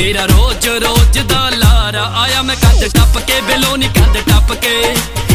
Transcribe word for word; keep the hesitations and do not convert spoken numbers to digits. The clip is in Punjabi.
मेरा रोज रोज दा लारा आया मैं कंध टप के बिलो नी कंध टप के